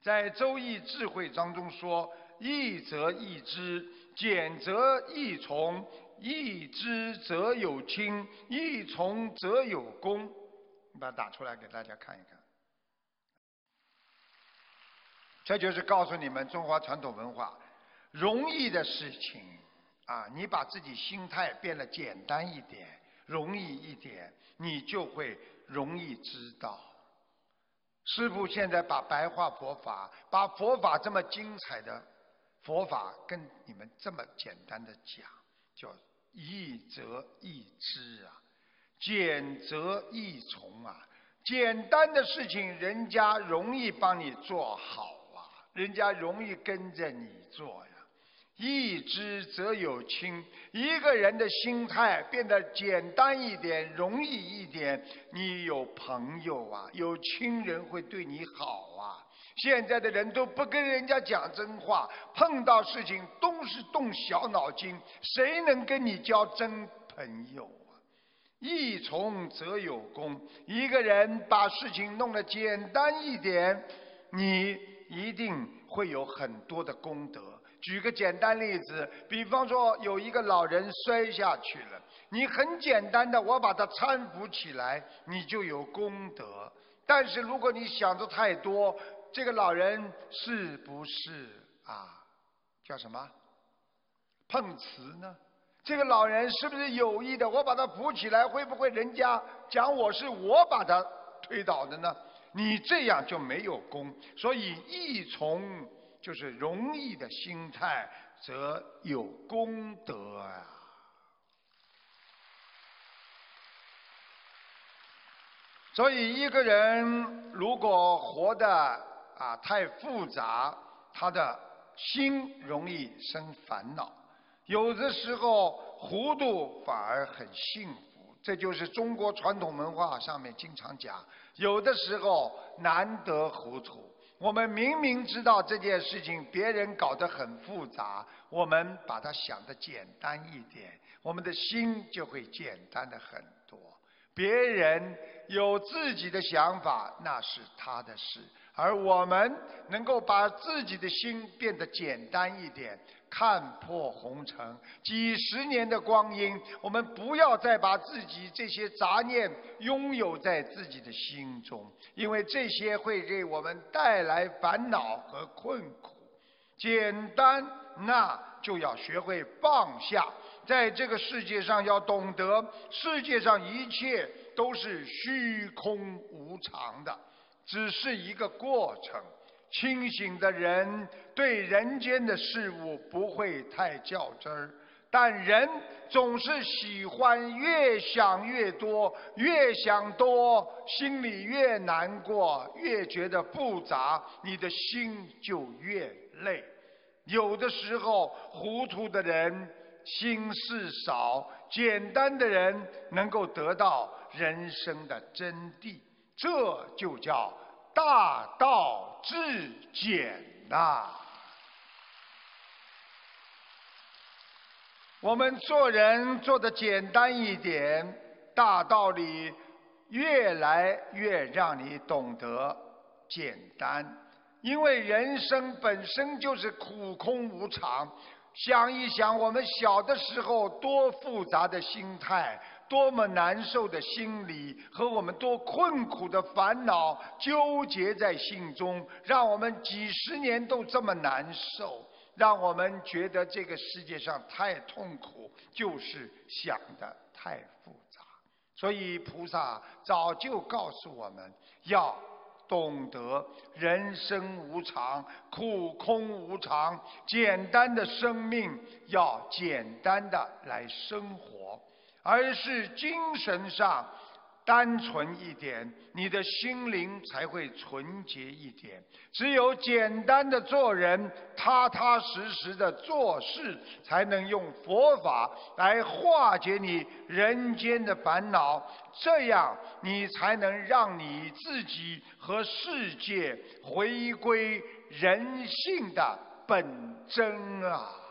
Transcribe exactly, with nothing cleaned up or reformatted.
在《周易》智慧当中说：“益则益之，减则益从。益之则有亲，益从则有功。”把它打出来给大家看一看。这就是告诉你们中华传统文化，容易的事情啊，你把自己心态变得简单一点，容易一点，你就会容易知道。师父现在把白话佛法，把佛法这么精彩的佛法跟你们这么简单的讲，叫益则益之啊，简则益从啊。简单的事情，人家容易帮你做好啊，人家容易跟着你做呀。益之则有亲，一个人的心态变得简单一点，容易一点，你有朋友啊，有亲人会对你好啊。现在的人都不跟人家讲真话，碰到事情都是动小脑筋，谁能跟你交真朋友啊？益从则有功，一个人把事情弄得简单一点，你一定会有很多的功德。举个简单例子，比方说有一个老人摔下去了，你很简单的我把他搀扶起来，你就有功德。但是如果你想的太多，这个老人是不是啊叫什么碰瓷呢？这个老人是不是有意的？我把他扶起来，会不会人家讲我是我把他推倒的呢？你这样就没有功。所以益从就是容易的心态，则有功德啊。所以一个人如果活得啊太复杂，他的心容易生烦恼。有的时候糊涂反而很幸福，这就是中国传统文化上面经常讲，有的时候难得糊涂。我们明明知道这件事情别人搞得很复杂，我们把它想得简单一点，我们的心就会简单的很多。别人有自己的想法，那是他的事，而我们能够把自己的心变得简单一点，看破红尘。几十年的光阴，我们不要再把自己这些杂念拥有在自己的心中，因为这些会给我们带来烦恼和困苦。简单，那就要学会放下。在这个世界上要懂得，世界上一切都是虚空无常的，只是一个过程。清醒的人对人间的事物不会太较真儿，但人总是喜欢越想越多，越想多心里越难过，越觉得复杂，你的心就越累。有的时候糊涂的人心事少，简单的人能够得到人生的真谛，这就叫大道至简呐、啊。我们做人做得简单一点，大道理越来越让你懂得简单。因为人生本身就是苦空无常，想一想我们小的时候多复杂的心态，多么难受的心理，和我们多困苦的烦恼纠结在心中，让我们几十年都这么难受，让我们觉得这个世界上太痛苦，就是想得太复杂。所以菩萨早就告诉我们要懂得人生无常，苦空无常，简单的生命要简单的来生活，而是精神上单纯一点，你的心灵才会纯洁一点。只有简单的做人，踏踏实实的做事，才能用佛法来化解你人间的烦恼，这样你才能让你自己和世界回归人性的本真啊。